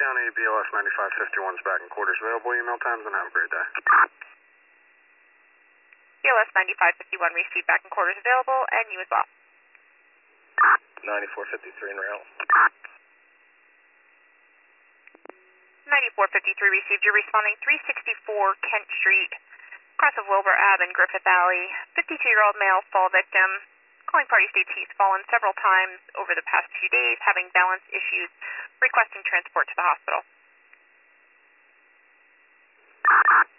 County, BLS 9551's back in quarters available. Email times and have a great day. BLS 9551 received back in quarters available, and you as well. 9453 en route. 9453 received. You're responding 364 Kent Street, cross of Wilbur Ave and Griffith Alley. 52-year-old male fall victim. Calling party states he's fallen several times over the past few days, having balance issues, requesting transport to the hospital.